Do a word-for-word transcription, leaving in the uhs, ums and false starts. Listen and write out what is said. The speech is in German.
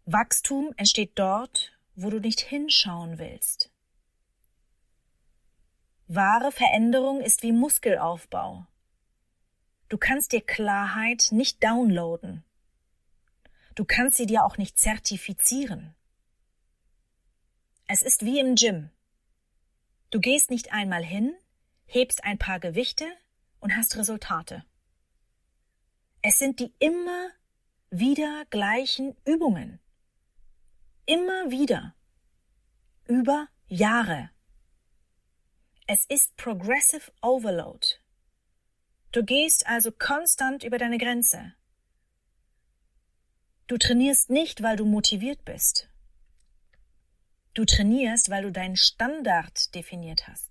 Wachstum entsteht dort, wo du nicht hinschauen willst. Wahre Veränderung ist wie Muskelaufbau. Du kannst dir Klarheit nicht downloaden. Du kannst sie dir auch nicht zertifizieren. Es ist wie im Gym. Du gehst nicht einmal hin, hebst ein paar Gewichte und hast Resultate. Es sind die immer wieder gleichen Übungen. Immer wieder. Über Jahre. Es ist Progressive Overload. Du gehst also konstant über deine Grenze. Du trainierst nicht, weil du motiviert bist. Du trainierst, weil du deinen Standard definiert hast.